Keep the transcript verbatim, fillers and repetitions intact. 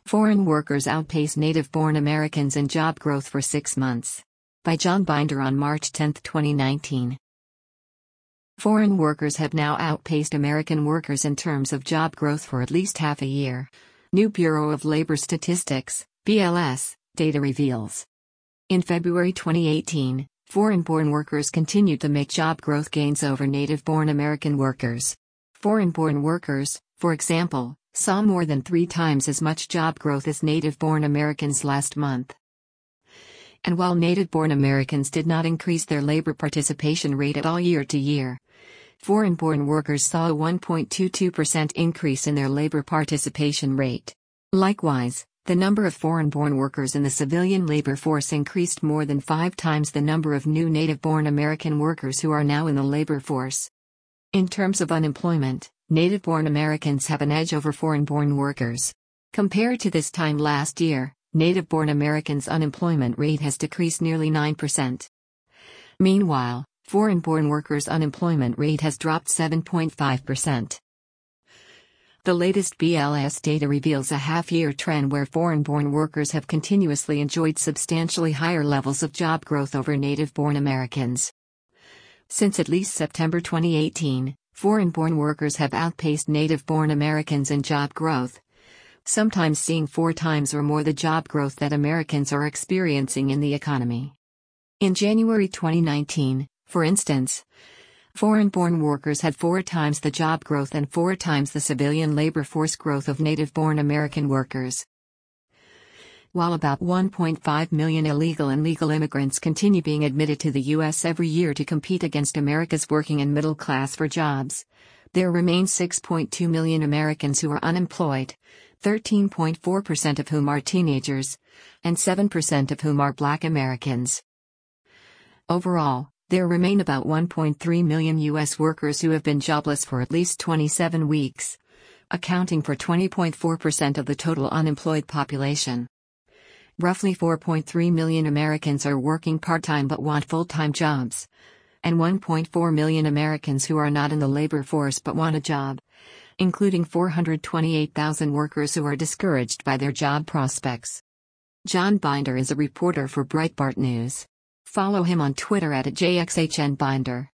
Foreign workers outpace native-born Americans in job growth for six months. By John Binder on March tenth, twenty nineteen. Foreign workers have now outpaced American workers in terms of job growth for at least half a year. New Bureau of Labor Statistics, B L S, data reveals. In February twenty eighteen, foreign-born workers continued to make job growth gains over native-born American workers. Foreign-born workers, for example, saw more than three times as much job growth as native-born Americans last month. And while native-born Americans did not increase their labor participation rate at all year to year, foreign-born workers saw a one point two two percent increase in their labor participation rate. Likewise, the number of foreign-born workers in the civilian labor force increased more than five times the number of new native-born American workers who are now in the labor force. In terms of unemployment, native-born Americans have an edge over foreign-born workers. Compared to this time last year, native-born Americans' unemployment rate has decreased nearly nine percent. Meanwhile, foreign-born workers' unemployment rate has dropped seven point five percent. The latest B L S data reveals a half-year trend where foreign-born workers have continuously enjoyed substantially higher levels of job growth over native-born Americans. Since at least September twenty eighteen, foreign-born workers have outpaced native-born Americans in job growth, sometimes seeing four times or more the job growth that Americans are experiencing in the economy. In January twenty nineteen, for instance, foreign-born workers had four times the job growth and four times the civilian labor force growth of native-born American workers. While about one point five million illegal and legal immigrants continue being admitted to the U S every year to compete against America's working and middle class for jobs, there remain six point two million Americans who are unemployed, thirteen point four percent of whom are teenagers, and seven percent of whom are Black Americans. Overall, there remain about one point three million U S workers who have been jobless for at least twenty-seven weeks, accounting for twenty point four percent of the total unemployed population. Roughly four point three million Americans are working part-time but want full-time jobs, and one point four million Americans who are not in the labor force but want a job, including four hundred twenty-eight thousand workers who are discouraged by their job prospects. John Binder is a reporter for Breitbart News. Follow him on Twitter at J X H N Binder.